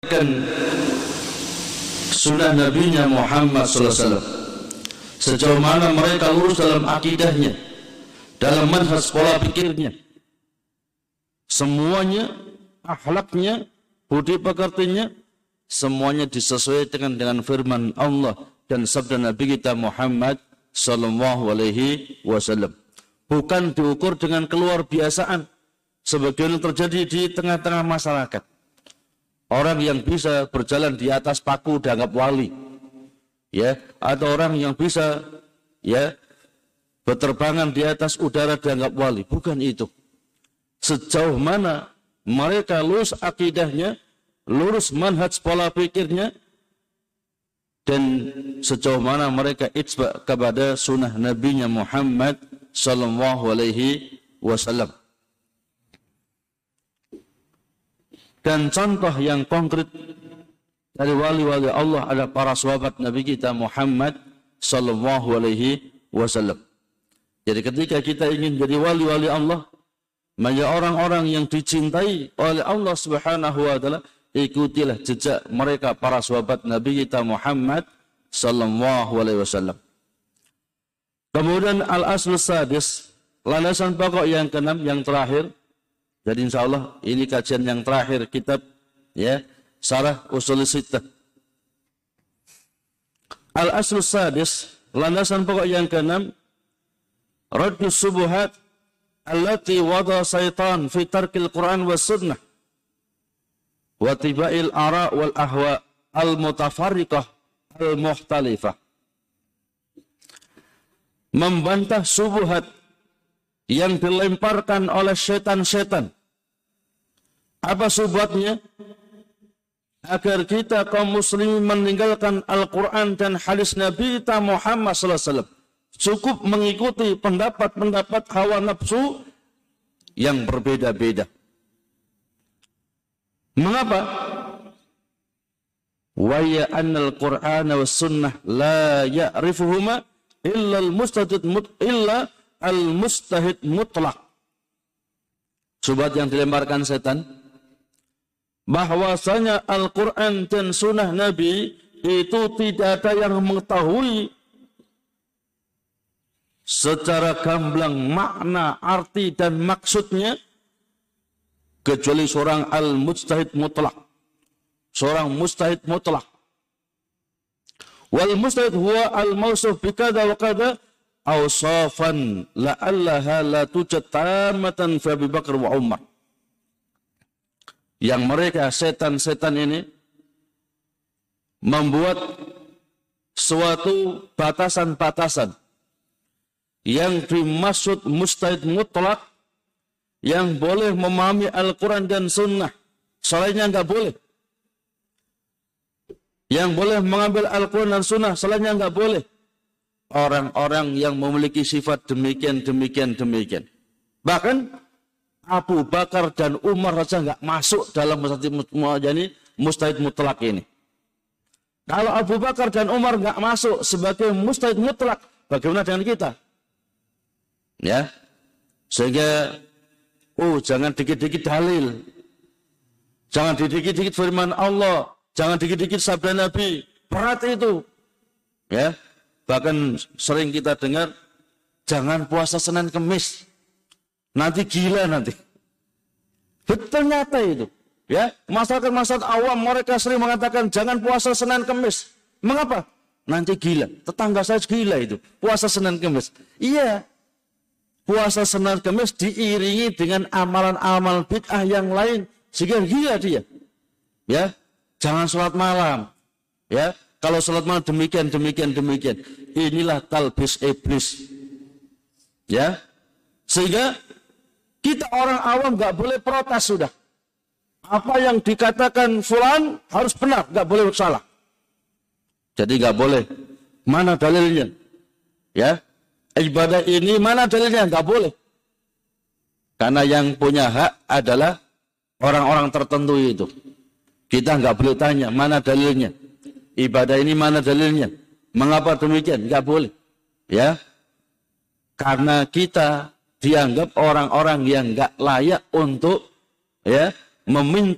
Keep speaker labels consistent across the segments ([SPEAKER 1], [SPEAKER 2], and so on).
[SPEAKER 1] sunnah Nabi-Nya Muhammad SAW, sejauh mana mereka lurus dalam akidahnya, dalam manhaj pola pikirnya, semuanya, akhlaknya, budi pekertinya, semuanya disesuaikan dengan firman Allah dan sabda Nabi kita Muhammad sallallahu alaihi wasallam. Bukan diukur dengan keluar biasaan sebagaimana terjadi di tengah-tengah masyarakat. Orang yang bisa berjalan di atas paku dianggap wali, ya, atau orang yang bisa, ya, berterbangan di atas udara dianggap wali. Bukan itu. Sejauh mana mereka lurus akidahnya, lurus manhaj pola pikirnya, dan sejauh mana mereka itsba kepada sunnah Nabi-Nya Muhammad sallallahu alaihi wasallam. Dan contoh yang konkret dari wali-wali Allah adalah para sahabat Nabi kita Muhammad sallallahu alaihi wasallam. Jadi ketika kita ingin jadi wali-wali Allah, menjadi orang-orang yang dicintai oleh Allah Subhanahu wa taala, ikutilah jejak mereka para sahabat Nabi kita Muhammad sallallahu alaihi wasallam. Kemudian al-aslu sadis, landasan pokok yang keenam, yang terakhir. Jadi insya Allah ini kajian yang terakhir kitab, ya, Syarah Ushul Sittah. Al-aslu sadis, landasan pokok yang keenam, raddus subuhat allati wada syaitan fi tarkil Quran was sunnah wa tibail ara wal ahwa al-mutafarriqah al-mukhtalifah. Membantah subuhat yang dilemparkan oleh setan-setan. Apa subuhatnya? Agar kita kaum muslimin meninggalkan Al-Quran dan hadis Nabi kita Muhammad SAW. Cukup mengikuti pendapat-pendapat hawa nafsu yang berbeda-beda. Mengapa? Wa ya annal Qur'an wa sunnah la ya'rifuhuma illa al-mustahid mutlak. Subhat yang dilemparkan setan, bahwasanya Al-Quran dan sunnah Nabi itu tidak ada yang mengetahui secara gamblang makna, arti dan maksudnya kecuali seorang al-mustahid mutlak, seorang mustahid mutlak. Wal mustahid huwa al-mausuf bikada wa kada awsafan la'allaha la tujad tamatan fi Abi Bakar wa Umar. Yang mereka setan-setan ini membuat suatu batasan-batasan yang dimaksud mustahid mutlak, yang boleh memahami Al-Quran dan Sunnah, selainnya enggak boleh. Yang boleh mengambil Al-Quran dan Sunnah, selainnya enggak boleh. Orang-orang yang memiliki sifat demikian. Bahkan Abu Bakar dan Umar saja enggak masuk dalam mustahid mutlak ini. Kalau Abu Bakar dan Umar enggak masuk sebagai mustahid mutlak, bagaimana dengan kita? Ya, sehingga jangan dikit-dikit dalil, jangan dikit-dikit firman Allah, jangan dikit-dikit sabda Nabi, berat itu. Ya, bahkan sering kita dengar, jangan puasa Senin Kemis, nanti gila nanti. Betul nyata itu. Ya, masyarakat awam mereka sering mengatakan jangan puasa Senin Kemis. Mengapa? Nanti gila. Tetangga saya gila itu, puasa Senin Kemis. Iya. Puasa Senin Kemis diiringi dengan amalan-amalan bid'ah yang lain sehingga gila dia. Ya, jangan sholat malam. Ya, kalau sholat malam demikian. Inilah talbis iblis. Ya, sehingga kita orang awam nggak boleh protes sudah. Apa yang dikatakan fulan harus benar, nggak boleh salah. Jadi nggak boleh. Mana dalilnya? Ya. Ibadah ini mana dalilnya? Enggak boleh. Karena yang punya hak adalah orang-orang tertentu itu. Kita enggak boleh tanya mana dalilnya. Ibadah ini mana dalilnya? Mengapa demikian? Enggak boleh. Ya. Karena kita dianggap orang-orang yang enggak layak untuk, ya, meminta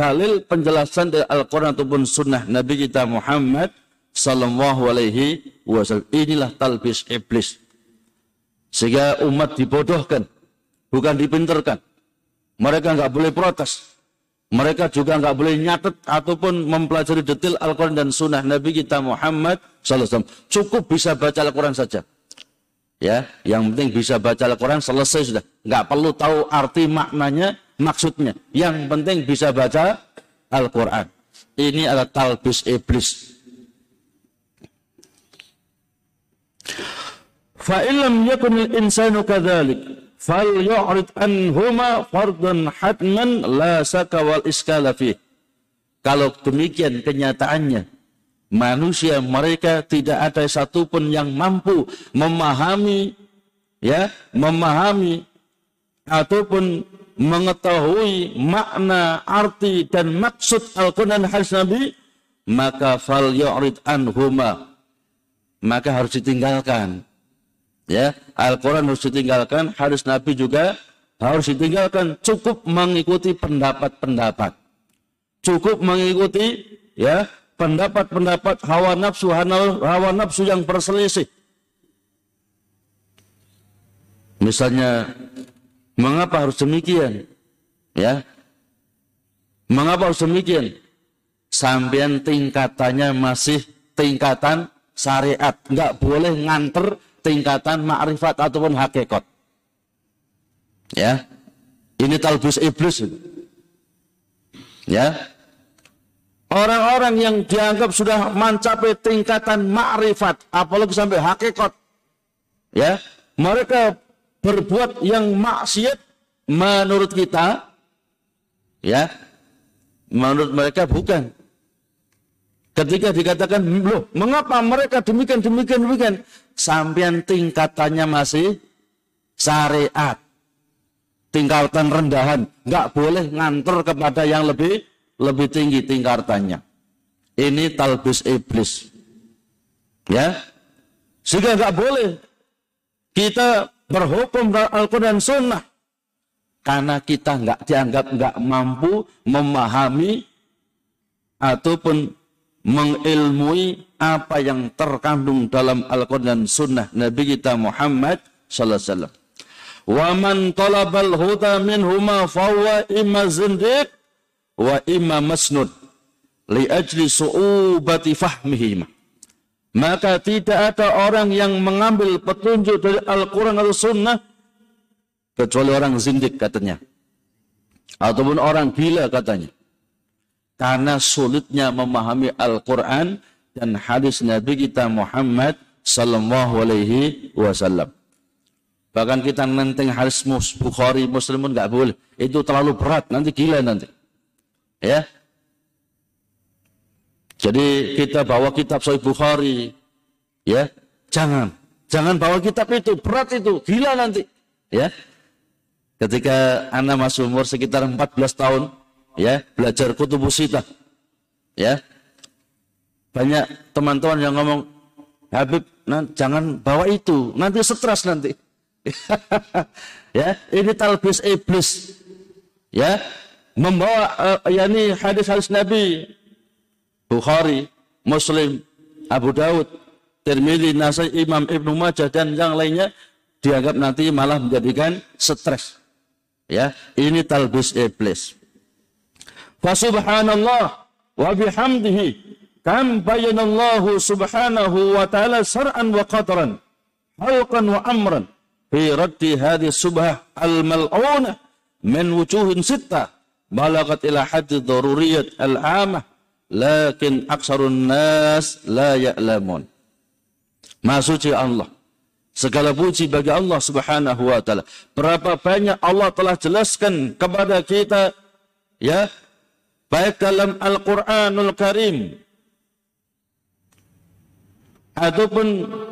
[SPEAKER 1] dalil penjelasan dari Al-Quran ataupun sunnah Nabi kita Muhammad sallallahu alaihi wasallam. Inilah talbis iblis. Sehingga umat dibodohkan, bukan dipinterkan. Mereka nggak boleh protes. Mereka juga nggak boleh nyatet ataupun mempelajari detail Al-Quran dan sunnah Nabi kita Muhammad sallallahu alaihi wasallam. Cukup bisa baca Al-Quran saja. Ya, yang penting bisa baca Al-Quran, selesai sudah. Nggak perlu tahu arti maknanya, maksudnya. Yang penting bisa baca Al-Quran. Ini adalah talbis iblis. Fa'ilam yakunil insanu kadzalik fal yu'rid anhuma fardan hatman la saka wal iskala fih. Kalau demikian kenyataannya, manusia mereka tidak ada satupun yang mampu memahami, memahami ataupun mengetahui makna, arti dan maksud Al-Quran dan hadis Nabi, maka fal yu'rid anhuma, maka harus ditinggalkan. Ya, Al-Quran harus ditinggalkan, hadis Nabi juga harus ditinggalkan. Cukup mengikuti pendapat-pendapat, cukup mengikuti pendapat-pendapat hawa nafsu yang berselisih. Misalnya, mengapa harus demikian? Ya, mengapa harus demikian? Sampean tingkatannya masih tingkatan syariat, nggak boleh nganter tingkatan ma'rifat ataupun hakikat. Ya, ini talbis iblis. Ya. Orang-orang yang dianggap sudah mencapai tingkatan ma'rifat, apalagi sampai hakikat, ya, mereka berbuat yang maksiat menurut kita, ya, menurut mereka bukan. Ketika dikatakan, loh, mengapa mereka demikian? Sampean tingkatannya masih syariat, tingkatan rendahan, nggak boleh ngantor kepada yang lebih tinggi tingkatannya. Ini talbis iblis. Ya. Sehingga nggak boleh kita berhukum Al-Quran dan Sunnah. Karena kita dianggap nggak mampu memahami ataupun mengilmui apa yang terkandung dalam Al-Quran dan Sunnah Nabi kita Muhammad sallallahu alaihi wasallam. Wa man talabal huda minhuma fahuwa imma zindiq wa imma masnud li ajli su'ubati fahmihima. Maka tidak ada orang yang mengambil petunjuk dari Al-Quran atau Sunnah kecuali orang zindik katanya, ataupun orang gila katanya, karena sulitnya memahami Al-Quran dan hadis Nabi kita Muhammad sallallahu alaihi wasallam. Bahkan kita nenteng hadis Bukhari, Muslim pun nggak boleh. Itu terlalu berat, nanti gila nanti. Ya. Jadi kita bawa kitab Sahih Bukhari, ya, jangan bawa kitab itu, berat itu, gila nanti, ya. Ketika anak masuk umur sekitar 14 tahun, ya, belajar kutubus sittah, ya, banyak teman-teman yang ngomong, Habib, jangan bawa itu, nanti stres nanti. Ya, ini talbis iblis, ya, membawa yakni hadis-hadis Nabi Bukhari, Muslim, Abu Daud, Tirmidzi, Nasai, Imam Ibnu Majah dan yang lainnya dianggap nanti malah menjadikan stres. Ya, ini talbis iblis. Fa subhanallah wa bihamdihi kam bayanallahu subhanahu wa ta'ala sar'an wa qadran halqan wa amran fi raddi hadhihi subhah al-mal'unah min wujuhin sittah balagat ila haddi daruriyat al-amah lakin aksarun nas la ya'lamun. Maha suci Allah, segala puji bagi Allah subhanahu wa ta'ala. Berapa banyak Allah telah jelaskan kepada kita, ya, baik dalam Al-Quranul Karim ataupun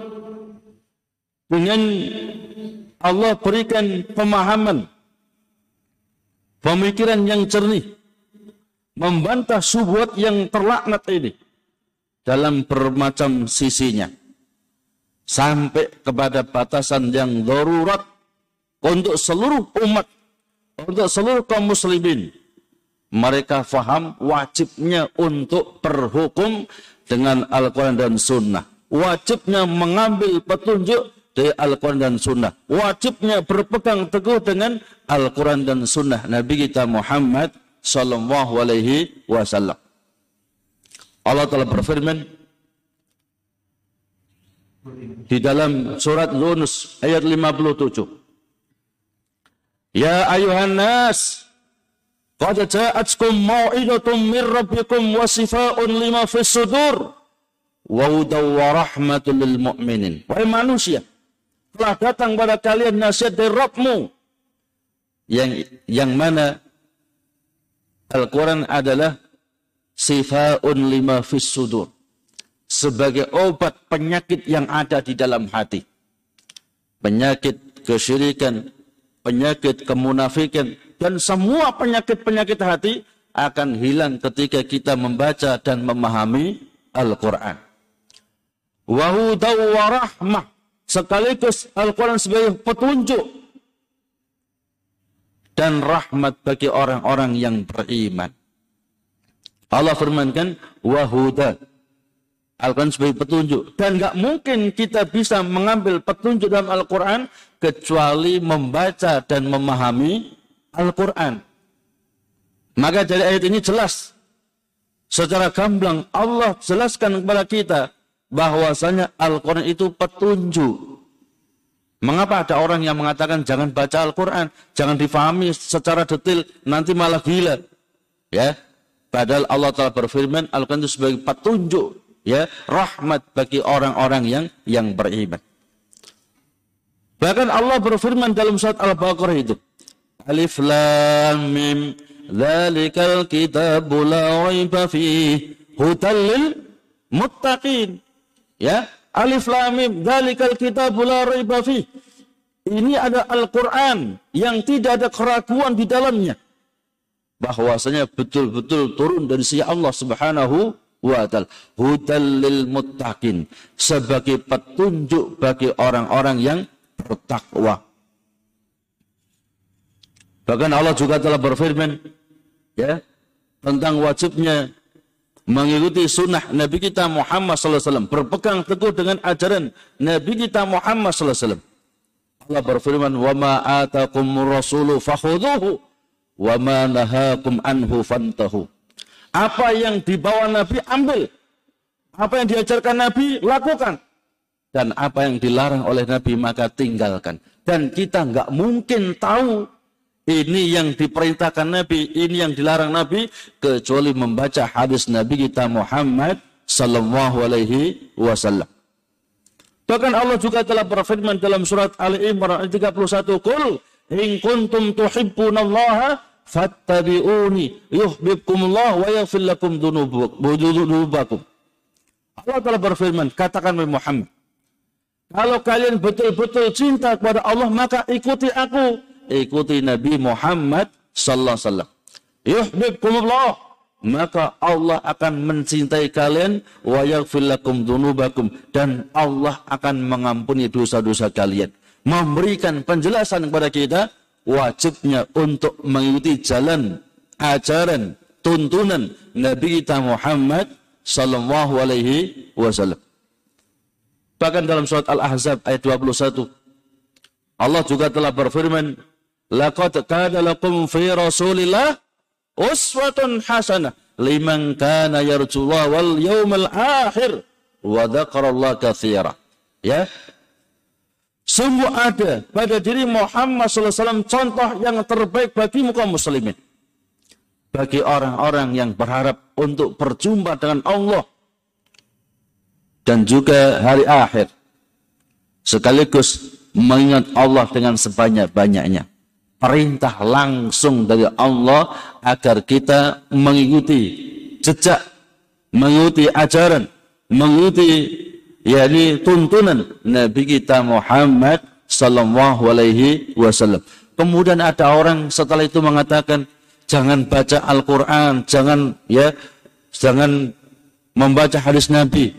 [SPEAKER 1] dengan Allah berikan pemahaman, pemikiran yang jernih, membantah syubhat yang terlaknat ini dalam bermacam sisinya, sampai kepada batasan yang darurat untuk seluruh umat, untuk seluruh kaum muslimin, Mereka faham wajibnya untuk berhukum dengan Al-Quran dan Sunnah. Wajibnya mengambil petunjuk dari Al-Quran dan Sunnah. Wajibnya berpegang teguh dengan Al-Quran dan Sunnah Nabi kita Muhammad sallallahu alaihi wasallam. Allah telah berfirman di dalam surat Yunus ayat 57. Ya ayuhan nas, qad ja'atkum mau'idatun min rabbikum wa shifaa'un lima fis sudur wa hudaw wa rahmatul lil mu'minin. Wahai manusia, telah datang pada kalian nasihat dari Rabbmu, yang mana Al-Quran adalah shifaa'un lima fis sudur, sebagai obat penyakit yang ada di dalam hati. Penyakit kesyirikan, penyakit kemunafikan, dan semua penyakit-penyakit hati akan hilang ketika kita membaca dan memahami Al-Quran. Wa hudaw wa rahmah, sekaligus Al-Quran sebagai petunjuk dan rahmat bagi orang-orang yang beriman. Allah firmankan, wa huda, Al-Quran sebagai petunjuk. Dan gak mungkin kita bisa mengambil petunjuk dalam Al-Quran kecuali membaca dan memahami Al-Quran. Maka dari ayat ini jelas, secara gamblang Allah jelaskan kepada kita bahwasanya Al-Quran itu petunjuk. Mengapa ada orang yang mengatakan jangan baca Al-Quran, jangan difahami secara detail, nanti malah gila. Ya, padahal Allah telah berfirman Al-Quran itu sebagai petunjuk, ya, rahmat bagi orang-orang yang beriman. Bahkan Allah berfirman dalam surat Al-Baqarah itu, Alif Lam Mim, dzalikal kitabu la raiba fihi hudal lil muttaqin. Ya, Alif Lam Mim, dzalikal kitabu la raiba fihi. Ini ada Al-Quran yang tidak ada keraguan di dalamnya, bahwasanya betul-betul turun dari sisi Allah Subhanahu wa ta'ala. Hudal lil muttaqin, sebagai petunjuk bagi orang-orang yang bertakwa. Bahkan Allah juga telah berfirman, ya, tentang wajibnya mengikuti sunnah Nabi kita Muhammad sallallahu alaihi wasallam, berpegang teguh dengan ajaran Nabi kita Muhammad sallallahu alaihi wasallam. Allah berfirman, "Wa ma atakumur rasulu fakhudhuhu wa ma nahakum anhu fantahu." Apa yang dibawa Nabi ambil, apa yang diajarkan Nabi lakukan, dan apa yang dilarang oleh Nabi maka tinggalkan. Dan kita nggak mungkin tahu ini yang diperintahkan Nabi, ini yang dilarang Nabi, kecuali membaca hadis Nabi kita Muhammad sallallahu alaihi wasallam. Bahkan Allah juga telah berfirman dalam surat Ali Imran ayat 31, "Qul in kuntum tuhibbunallaha fattabi'uni yuhibbukumullah wa yaghfir lakum dzunubakum." Allah telah berfirman, katakan Muhammad, kalau kalian betul-betul cinta kepada Allah, maka ikuti aku, ikuti Nabi Muhammad sallallahu alaihi wasallam. Yuhibbukumullah, maka Allah akan mencintai kalian, wa yaghfir lakum dzunubakum, dan Allah akan mengampuni dosa-dosa kalian. Memberikan penjelasan kepada kita wajibnya untuk mengikuti jalan, ajaran, tuntunan Nabi kita Muhammad sallallahu alaihi wasallam. Bahkan dalam surat Al-Ahzab ayat 21, Allah juga telah berfirman, "Laqad kana lakum fi Rasulillah uswatun hasanah liman kana yarjullaha wal yawmal akhir wa dzakarallaha katsira." Ya. Sungguh ada pada diri Muhammad sallallahu alaihi wasallam contoh yang terbaik bagi kaum muslimin. Bagi orang-orang yang berharap untuk berjumpa dengan Allah dan juga hari akhir, sekaligus mengingat Allah dengan sebanyak-banyaknya. Perintah langsung dari Allah agar kita mengikuti jejak, mengikuti ajaran, mengikuti yakni tuntunan Nabi kita Muhammad sallallahu alaihi wasallam. Kemudian ada orang setelah itu mengatakan, jangan baca Al-Quran, jangan membaca hadis Nabi.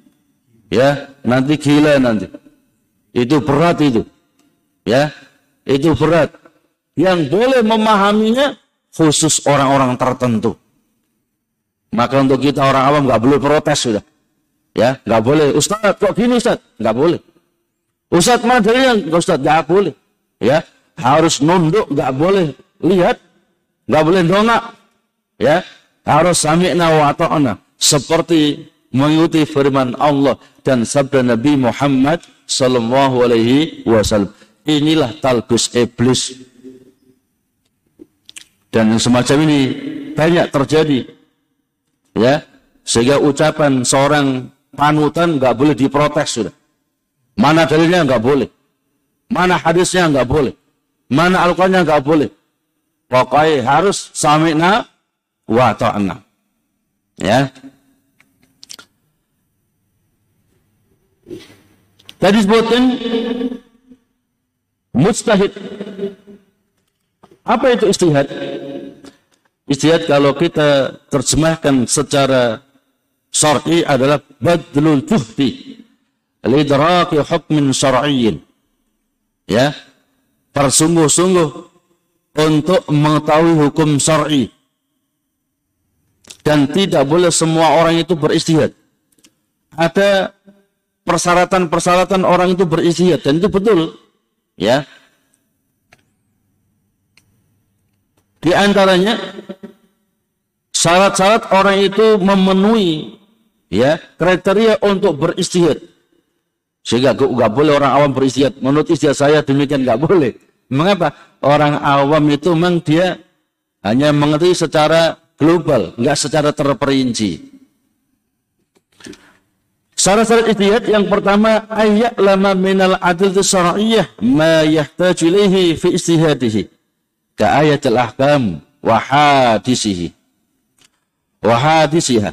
[SPEAKER 1] Ya, nanti gila nanti. Itu berat itu. Ya, itu berat. Yang boleh memahaminya khusus orang-orang tertentu. Maka untuk kita orang awam nggak boleh protes sudah. Ya, nggak boleh. Ustaz, kok gini Ustaz? Nggak boleh. Ustaz, mana dalilnya? Ustaz, nggak boleh. Ya, harus nunduk, nggak boleh lihat, nggak boleh dongak. Ya, harus sami'na wa ata'na. Seperti mengikuti firman Allah dan sabda Nabi Muhammad sallallahu alaihi wasallam. Inilah talbis iblis. Dan yang semacam ini banyak terjadi. Ya, sehingga ucapan seorang panutan nggak boleh diprotes sudah. Mana dalilnya nggak boleh. Mana hadisnya nggak boleh. Mana Al-Qur'annya nggak boleh. Pokoknya harus sami'na wa ta'na. Ya. Tadi disebutkan mujtahid. Apa itu ijtihad? Ijtihad kalau kita terjemahkan secara syar'i adalah badlul juhdi lidraki hukmin syar'iyyin. Ya. Bersungguh-sungguh untuk mengetahui hukum syar'i. Dan tidak boleh semua orang itu berijtihad. Ada persyaratan-persyaratan orang itu berijtihad dan itu betul. Ya. Di antaranya syarat-syarat orang itu memenuhi ya kriteria untuk berijtihad. Sehingga nggak boleh orang awam berijtihad. Menurut ijtihad saya demikian nggak boleh. Mengapa? Orang awam itu memang dia hanya mengerti secara global, nggak secara terperinci. Syarat-syarat ijtihad yang pertama ayya'lama minal adl syar'iyyah ma yahtaju ilaihi fi ijtihadihi ka ayatil ahkam wa hadisihi wa hadisiha.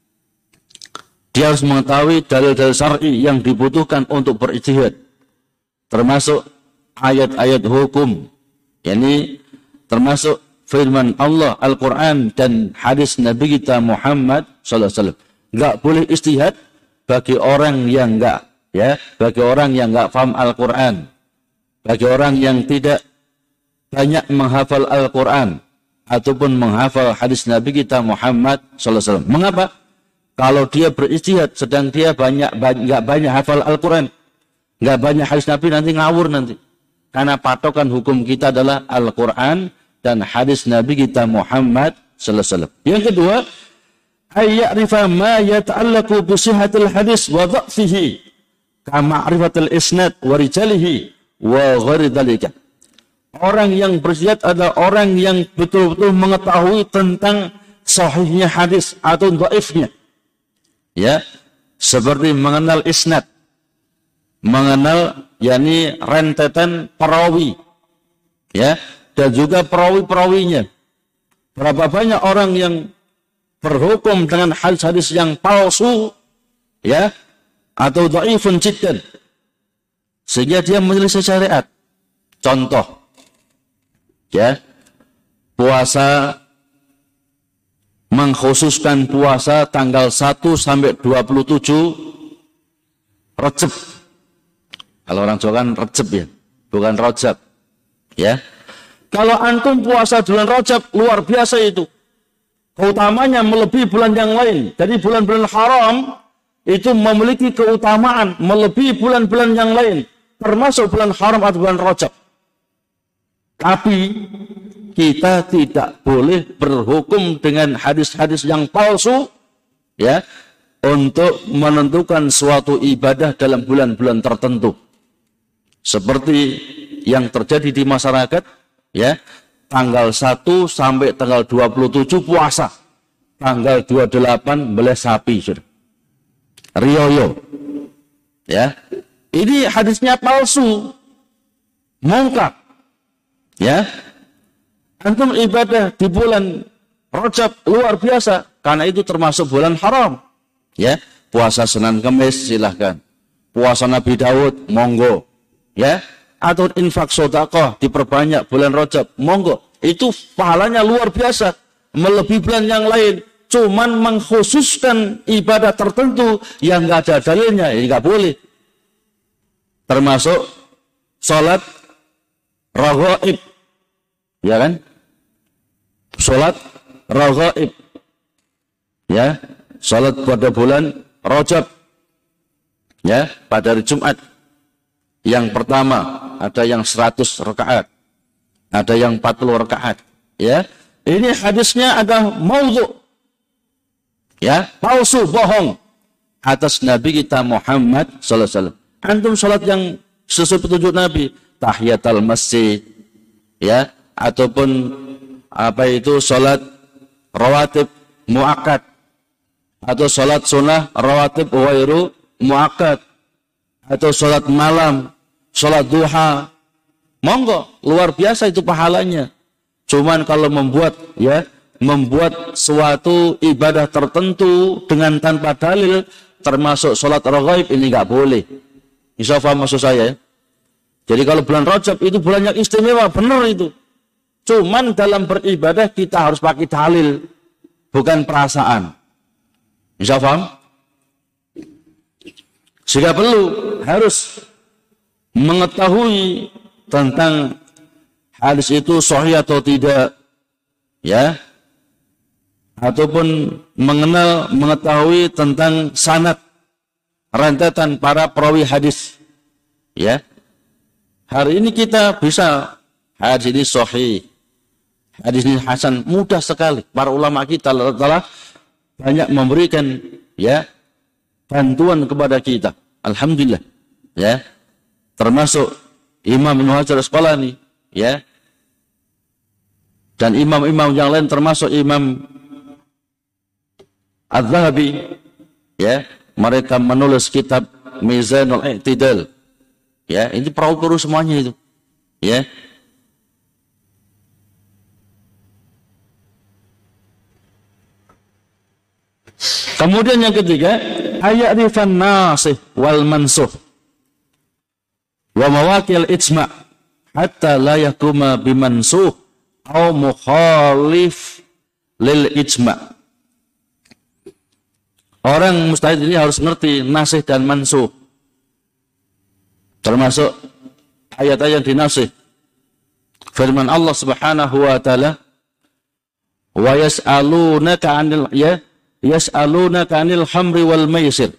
[SPEAKER 1] Dia harus mengetahui dalil-dalil syar'i yang dibutuhkan untuk berijtihad, termasuk ayat-ayat hukum, yakni termasuk firman Allah Al-Quran dan hadis Nabi kita Muhammad SAW. Nggak boleh ijtihad bagi orang yang bagi orang yang nggak paham Al-Quran, bagi orang yang tidak banyak menghafal Al-Quran ataupun menghafal hadis Nabi kita Muhammad SAW. Mengapa? Kalau dia berijtihad sedang dia nggak banyak hafal Al-Quran, nggak banyak hadis Nabi, nanti ngawur nanti. Karena patokan hukum kita adalah Al-Quran dan hadis Nabi kita Muhammad SAW. Yang kedua, ayya'rifa ma yata'allaqu bi sihhatil hadis wa dha'fihi kama ma'rifatil isnad wa rijalihi wa ghairi dzalika. Orang yang berijtihad adalah orang yang betul-betul mengetahui tentang sahihnya hadis atau dhaifnya. Ya, seperti mengenal isnad, mengenal yakni rentetan perawi. Ya, dan juga perawi-perawinya. Berapa banyak orang yang berhukum dengan hadis-hadis yang palsu, ya, atau dhaifun jiddan, sehingga dia menyelisih syariat. Contoh, ya, puasa, mengkhususkan puasa tanggal 1 sampai 27 Rajab. Kalau orang Jawa kan Rajab ya, bukan Rajab. Ya. Kalau antum puasa bulan Rajab, luar biasa itu. Keutamanya melebihi bulan yang lain. Jadi bulan-bulan haram itu memiliki keutamaan melebihi bulan-bulan yang lain, termasuk bulan haram atau bulan Rajab. Tapi kita tidak boleh berhukum dengan hadis-hadis yang palsu, ya, untuk menentukan suatu ibadah dalam bulan-bulan tertentu. Seperti yang terjadi di masyarakat, ya, tanggal 1 sampai tanggal 27 puasa, tanggal 28 beleh sapi, sudah. Rioyo, ya, ini hadisnya palsu, mungkar, ya. Antum ibadah di bulan Rajab luar biasa, karena itu termasuk bulan haram, ya. Puasa Senin Kamis silahkan, puasa Nabi Daud monggo, ya, atau infak sedekah diperbanyak bulan Rajab monggo, itu pahalanya luar biasa melebihi bulan yang lain. Cuman mengkhususkan ibadah tertentu yang nggak ada dalilnya, ini nggak boleh. Termasuk sholat raghaib, ya kan? salat raghaib. Ya, salat pada bulan Rajab. Ya, pada hari Jumat. Yang pertama ada yang 100 rakaat. Ada yang 40 rakaat. Ya. Ini hadisnya ada maudhu. Ya, palsu, bohong atas Nabi kita Muhammad sallallahu alaihi wasallam. Antum salat yang sesuai petunjuk Nabi, tahiyatul masjid, ya, ataupun apa itu salat rawatib muakkad atau salat sunnah rawatib wairu muakkad atau salat malam, salat duha, monggo, luar biasa itu pahalanya. Cuman kalau membuat suatu ibadah tertentu dengan tanpa dalil, termasuk salat raghaib, ini nggak boleh. Insya Allah maksud saya. Jadi kalau bulan Rajab itu bulan yang istimewa, benar itu. Cuman dalam beribadah kita harus pakai dalil, bukan perasaan. Insya Allah. Sehingga harus mengetahui tentang hadis itu sahih atau tidak, ya, ataupun mengetahui tentang sanad, rentetan para perawi hadis, ya. Hari ini kita bisa hadis ini sahih, hadis ini hasan, mudah sekali. Para ulama kita telah banyak memberikan, ya, bantuan kepada kita. Alhamdulillah, ya. Termasuk Imam Ibnu Hajar Asqalani, ya. Dan imam-imam yang lain termasuk Imam Az-Zahabi, ya. Mereka menulis kitab Mizanul I'tidal. Ya, ini perahu semuanya itu. Ya. Kemudian yang ketiga, aya'rifan nasih wal mansuh wa mawaqil ijma' hatta la yakuma bimansuh au mukhalif lil ijma'. Orang mustahid ini harus ngerti nasih dan mansuh. Termasuk ayat-ayat yang dinasih. Firman Allah Subhanahu wa taala, wa yas'alunaka 'anil yas'alunaka 'anil khamri wal maisir.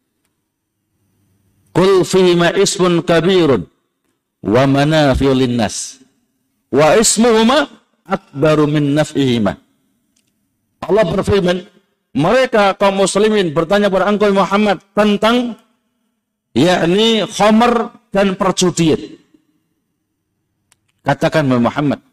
[SPEAKER 1] Qul fihima ismun kabirun wa manafi'u lin-nas wa ismuhuma akbaru min naf'ihima. Allah berfirman, mereka kaum muslimin bertanya kepada engkau Muhammad tentang yakni khamr dan perjudian. Katakan Muhammad,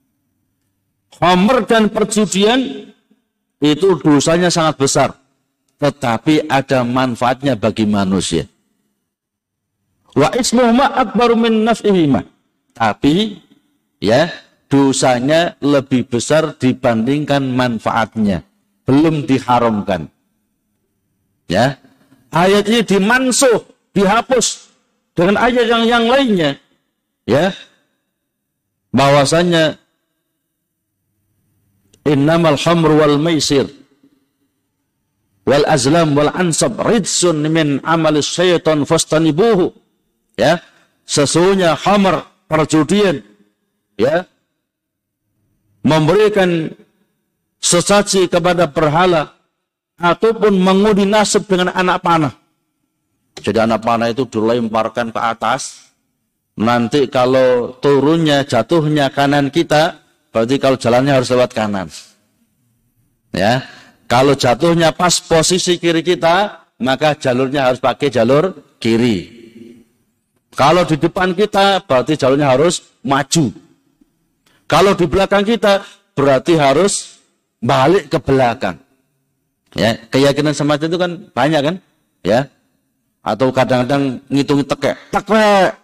[SPEAKER 1] khamr dan perjudian itu dosanya sangat besar, tetapi ada manfaatnya bagi manusia. Wa ismuhuma akbaru min naf'ihima. Tapi ya, dosanya lebih besar dibandingkan manfaatnya. Belum diharamkan. Ya. Ayat ini dimansuh, dihapus dengan ayat yang lainnya. Ya. Bahwasanya innamal khamru wal maisir wal azlam wal ansab ridsun min amalis syaitan fastanibuhu. Ya, sesungguhnya khamr, perjudian, ya, memberikan sesaji kepada berhala ataupun mengundi nasib dengan anak panah. Jadi anak panah itu dilemparkan ke atas. Nanti kalau turunnya, jatuhnya kanan kita, berarti kalau jalannya harus lewat kanan. Ya, kalau jatuhnya pas posisi kiri kita, maka jalurnya harus pakai jalur kiri. Kalau di depan kita, berarti jalurnya harus maju. Kalau di belakang kita, berarti harus balik ke belakang. Ya, keyakinan semacam itu kan banyak kan? Ya. Atau kadang-kadang ngitungi tekek. Tekek.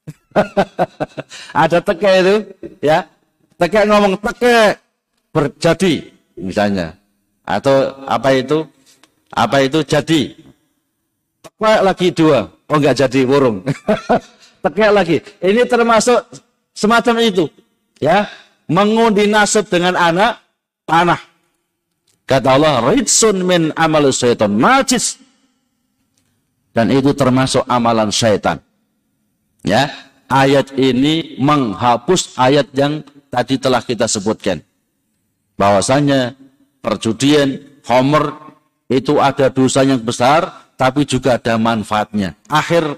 [SPEAKER 1] Ada tekek itu, ya. Tekek ngomong tekek berjadi misalnya. Atau apa itu? Apa itu jadi? Tekek lagi dua. Oh, enggak jadi burung. Tekek lagi. Ini termasuk semacam itu. Ya, mengundi nasib dengan anak panah. Kata Allah, ridsun min amal syaitan, najis. Dan itu termasuk amalan syaitan. Ya, ayat ini menghapus ayat yang tadi telah kita sebutkan. bahwasanya perjudian, khamr itu ada dosa yang besar, tapi juga ada manfaatnya. Akhir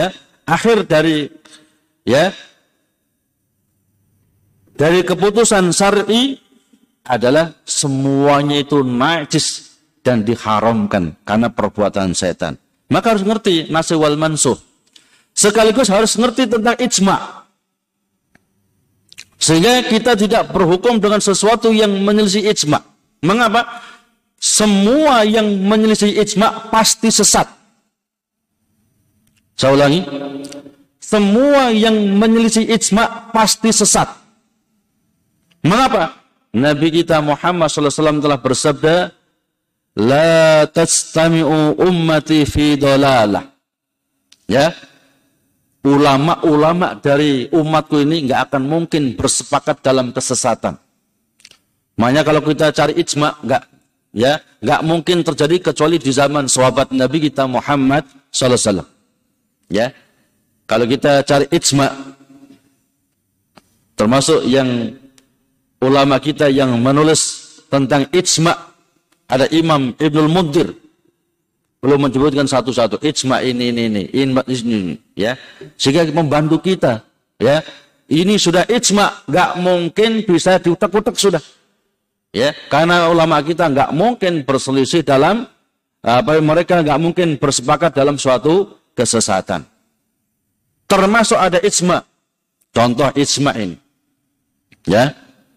[SPEAKER 1] dari keputusan syar'i adalah semuanya itu najis dan diharamkan karena perbuatan setan. Maka harus ngerti nasikh wal mansukh. Sekaligus harus ngerti tentang ijma'. Sehingga kita tidak berhukum dengan sesuatu yang menyelisih ijma'. Mengapa? Semua yang menyelisih ijma' pasti sesat. Saya ulangi. Semua yang menyelisih ijma' pasti sesat. Mengapa? Nabi kita Muhammad SAW telah bersabda, la tastami'u ummati fi dolalah. Ya, ulama-ulama dari umatku ini nggak akan mungkin bersepakat dalam kesesatan. Makanya kalau kita cari ijma, nggak mungkin terjadi kecuali di zaman sahabat Nabi kita Muhammad SAW. Ya, kalau kita cari ijma, termasuk yang ulama kita yang menulis tentang ijma, ada Imam Ibnul Munzir, belum menyebutkan satu-satu ijma ini, ya, sehingga membantu kita, ya, ini sudah ijma, nggak mungkin bisa diutak-utak sudah, ya, karena ulama kita nggak mungkin berselisih dalam mereka nggak mungkin bersepakat dalam suatu kesesatan. Termasuk ada ijma, contoh ijma ini, ya.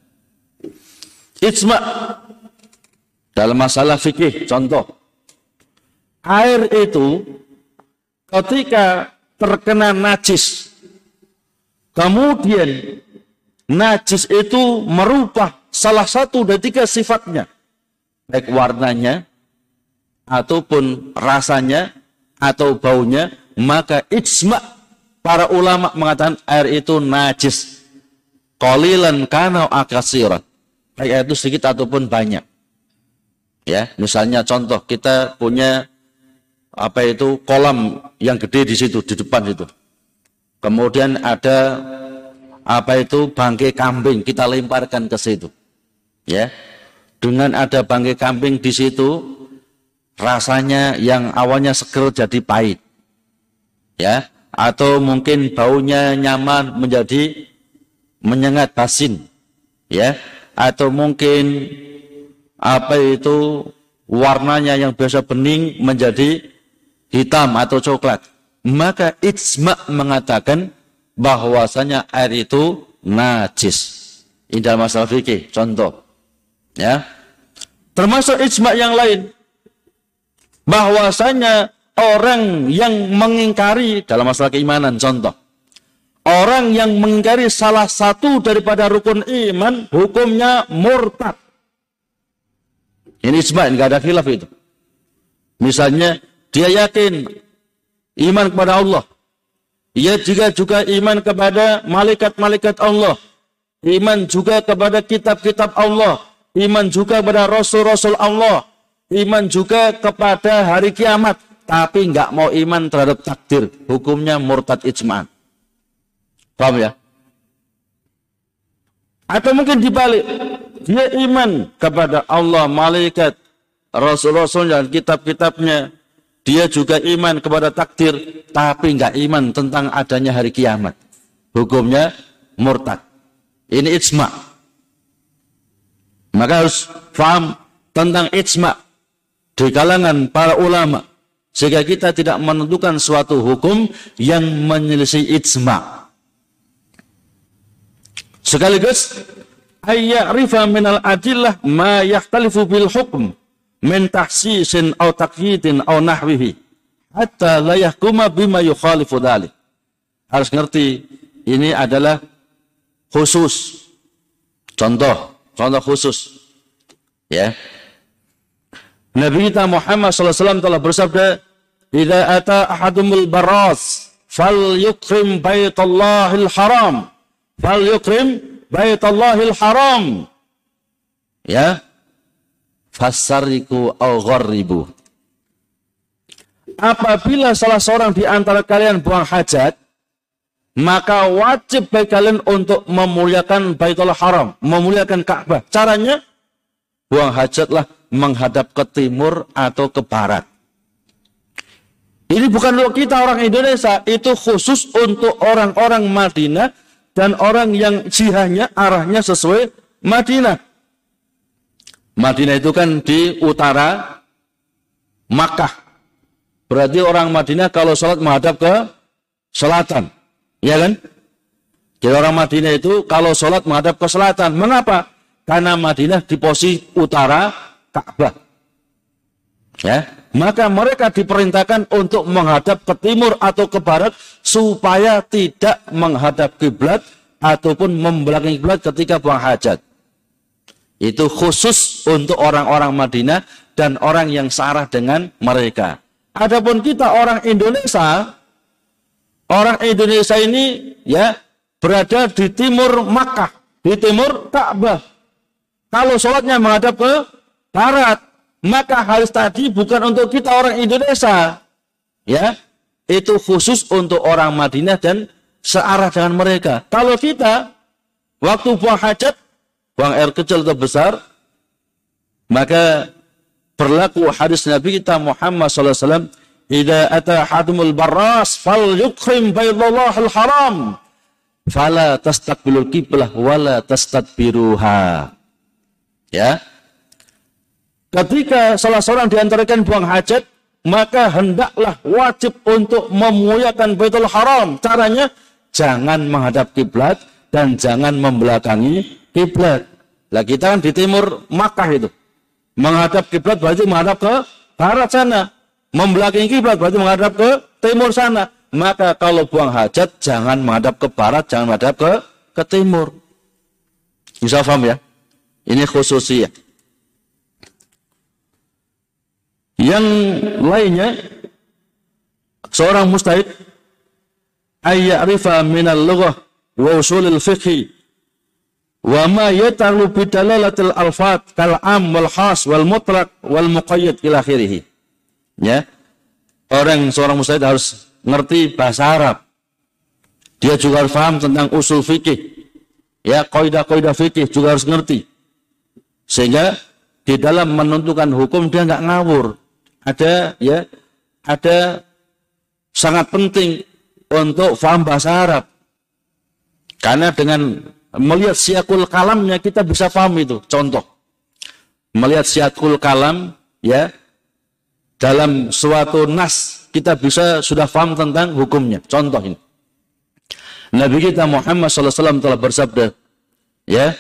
[SPEAKER 1] Ijma dalam masalah fikih, contoh, air itu ketika terkena najis, kemudian najis itu merubah salah satu dari 3 sifatnya, baik warnanya, ataupun rasanya, atau baunya, maka ijma para ulama mengatakan air itu najis. Qalilan kana akasiran. Baik air itu sedikit ataupun banyak. Ya, misalnya contoh kita punya kolam yang gede di situ, di depan situ. Kemudian ada bangkai kambing kita lemparkan ke situ. Ya. Dengan ada bangkai kambing di situ, rasanya yang awalnya seger jadi pahit. Ya, atau mungkin baunya nyaman menjadi menyengat basin. Ya. Atau mungkin warnanya yang biasa bening menjadi hitam atau coklat. Maka ijma mengatakan bahwasanya air itu najis. Ini dalam masalah fikih, contoh. Ya. Termasuk ijma yang lain, bahwasanya orang yang mengingkari dalam masalah keimanan, contoh. Orang yang mengingkari salah satu daripada rukun iman, hukumnya murtad. Ini ijma, enggak ada khilaf itu. Misalnya, dia yakin iman kepada Allah. Ia juga iman kepada malaikat-malaikat Allah. Iman juga kepada kitab-kitab Allah. Iman juga kepada rasul-rasul Allah. Iman juga kepada hari kiamat. Tapi enggak mau iman terhadap takdir. Hukumnya murtad ijma'an. Paham ya? Atau mungkin dibalik, dia iman kepada Allah, malaikat, rasul-rasul dan kitab-kitabnya. Dia juga iman kepada takdir, tapi enggak iman tentang adanya hari kiamat. Hukumnya murtad. Ini ijma. Maka harus paham tentang ijma di kalangan para ulama, sehingga kita tidak menentukan suatu hukum yang menyelisih ijma. Sekaligus ayya'rifa minal adillah ma yahtalifu bil hukm min tahsisin aw taqyidin aw nahwihi hatta la yahkuma bima yukhalifu dzalik. Harus ngerti ini adalah khusus. Contoh khusus. Ya. Nabi kita Muhammad SAW telah bersabda, "Idza ata ahadumul baras falyukrim baitallahil haram." Fal yukrim baitallahil haram. Ya. Fasariku au gharribu. Apabila salah seorang di antara kalian buang hajat, maka wajib bagi kalian untuk memuliakan Baitullah Haram, memuliakan Ka'bah. Caranya buang hajatlah menghadap ke timur atau ke barat. Ini bukan untuk kita orang Indonesia, itu khusus untuk orang-orang Madinah dan orang yang jihadnya arahnya sesuai Madinah. Madinah itu kan di utara Makkah. Berarti orang Madinah kalau sholat menghadap ke selatan. Ya kan? Jadi orang Madinah itu kalau sholat menghadap ke selatan. Mengapa? Karena Madinah di posisi utara Ka'bah. Ya, maka mereka diperintahkan untuk menghadap ke timur atau ke barat supaya tidak menghadap kiblat ataupun membelakangi kiblat ketika buang hajat. Itu khusus untuk orang-orang Madinah dan orang yang searah dengan mereka. Adapun kita orang Indonesia ini ya berada di timur Makkah, di timur Ka'bah. Kalau sholatnya menghadap ke barat, maka hadis tadi bukan untuk kita orang Indonesia. Ya, itu khusus untuk orang Madinah dan searah dengan mereka. Kalau kita waktu buang hajat, buang air kecil atau besar, maka berlaku hadis Nabi kita Muhammad sallallahu alaihi wasallam, "Idza ata hadumul barras falyukrim baydallahil haram, fala tastaqbilul qiblah wala tastadbiruha." Ya. Ketika salah seorang diantarakan buang hajat, maka hendaklah wajib untuk memuliakan Baitul Haram. Caranya jangan menghadap kiblat dan jangan membelakangi kiblat. Lah kita kan di timur Makkah itu. Menghadap kiblat berarti menghadap ke barat sana. Membelakangi kiblat berarti menghadap ke timur sana. Maka kalau buang hajat jangan menghadap ke barat, jangan menghadap ke timur. Bisa paham ya? Ini khususnya. Yang lainnya, seorang mustahid ayya'rifa minal lughah wa usulil fiqhi wa ma yatalu bidalalatil alfat kal am wal khas wal mutlaq wal muqayyad ila akhirih. Ya. Seorang mustahid harus ngerti bahasa Arab. Dia juga harus paham tentang usul fikih. Ya, kaidah-kaidah fikih juga harus ngerti. Sehingga di dalam menentukan hukum dia enggak ngawur. Ada sangat penting untuk paham bahasa Arab. Karena dengan melihat siyakul kalamnya kita bisa paham itu. Contoh, melihat siyakul kalam ya dalam suatu nas kita bisa sudah paham tentang hukumnya. Contoh ini, Nabi kita Muhammad SAW telah bersabda, ya,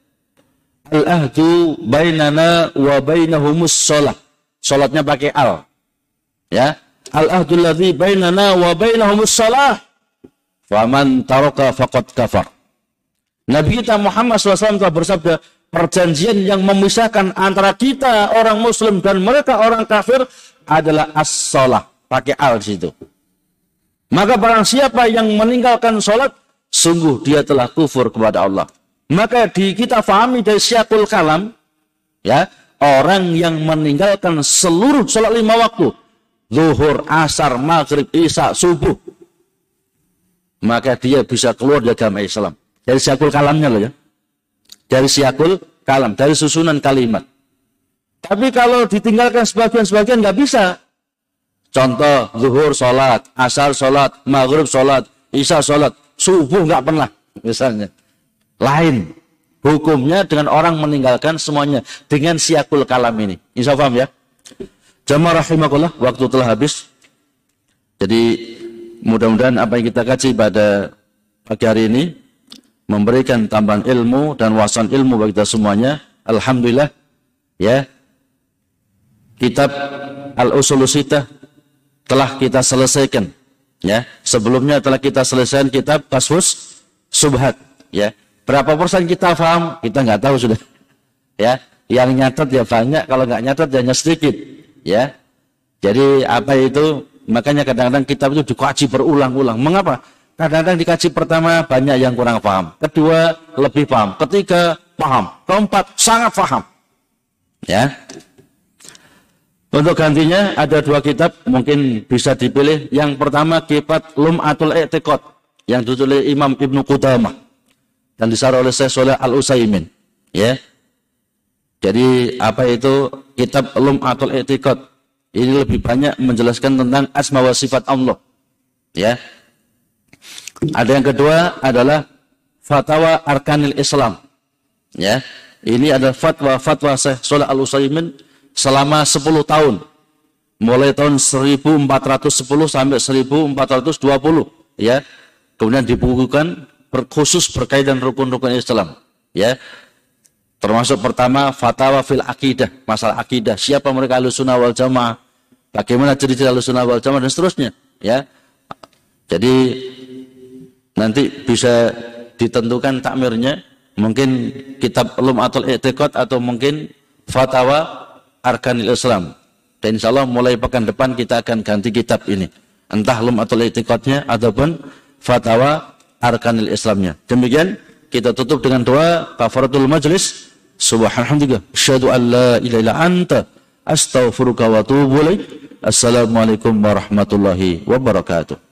[SPEAKER 1] al-ahdu bainana wa bainahumus shalah. Salatnya pakai al. Ya, al-ahdu alladzi bainana wa bainahumus shalah. Faman taraka faqad kafar. Nabi kita Muhammad SAW telah bersabda, perjanjian yang memisahkan antara kita orang muslim dan mereka orang kafir adalah as-shalah. Pakai al di situ. Maka barang siapa yang meninggalkan salat, sungguh dia telah kufur kepada Allah. Maka kita fahami dari syiakul kalam, ya, orang yang meninggalkan seluruh salat 5 waktu, zuhur, asar, maghrib, isya, subuh, maka dia bisa keluar dari agama Islam. Dari syiakul kalamnya loh ya. Dari syiakul kalam, dari susunan kalimat. Tapi kalau ditinggalkan sebagian-sebagian nggak bisa. Contoh, zuhur salat, asar salat, maghrib salat, isya salat, subuh nggak pernah misalnya. Lain hukumnya dengan orang meninggalkan semuanya dengan syiakul kalam ini. Insya Allah paham ya. Jamaah rahimakumullah, waktu telah habis. Jadi mudah-mudahan apa yang kita kaji pada pagi hari ini memberikan tambahan ilmu dan wawasan ilmu bagi kita semuanya. Alhamdulillah ya. Kitab Al-Ushul Sittah telah kita selesaikan ya. Sebelumnya telah kita selesaikan kitab Kashfus Subhat ya. Berapa persen kita paham? Kita nggak tahu sudah. Ya, yang nyatat ya banyak, kalau nggak nyatat ya hanya sedikit. Ya, jadi apa itu? Makanya kadang-kadang kitab itu dikaji berulang-ulang. Mengapa? Kadang-kadang dikaji pertama banyak yang kurang paham, kedua lebih paham, ketiga paham, keempat sangat paham. Ya. Untuk gantinya ada 2 kitab mungkin bisa dipilih. Yang pertama kitab Lum'atul I'tiqad yang ditulis oleh Imam Ibnu Qudamah dan disarah oleh Syekh Shalih Al-Utsaimin, ya. Jadi apa itu kitab Lum'atul I'tiqad? Ini lebih banyak menjelaskan tentang asma wa sifat Allah. Ya. Ada yang kedua adalah Fatwa Arkanil Islam. Ya. Ini adalah fatwa Syekh Shalih Al-Utsaimin selama 10 tahun. Mulai tahun 1410 sampai 1420, ya. Kemudian dibukukan khusus berkaitan rukun-rukun Islam, ya. Termasuk pertama fatwa fil akidah, masalah akidah, siapa mereka Ahlussunnah wal Jamaah, bagaimana ciri-ciri Ahlussunnah wal Jamaah dan seterusnya, ya. Jadi nanti bisa ditentukan takmirnya, mungkin kitab Lum'atul I'tiqad atau mungkin fatwa Arkanil Islam. Dan insya Allah mulai pekan depan kita akan ganti kitab ini, entah Lum'atul I'tiqadnya ataupun fatwa Arkanil Islamnya. Demikian kita tutup dengan doa kafaratul majlis. Subhanallah, asyhadu an la ilaha illa anta, astaghfiruka wa atubu ilaik. Assalamualaikum warahmatullahi wabarakatuh.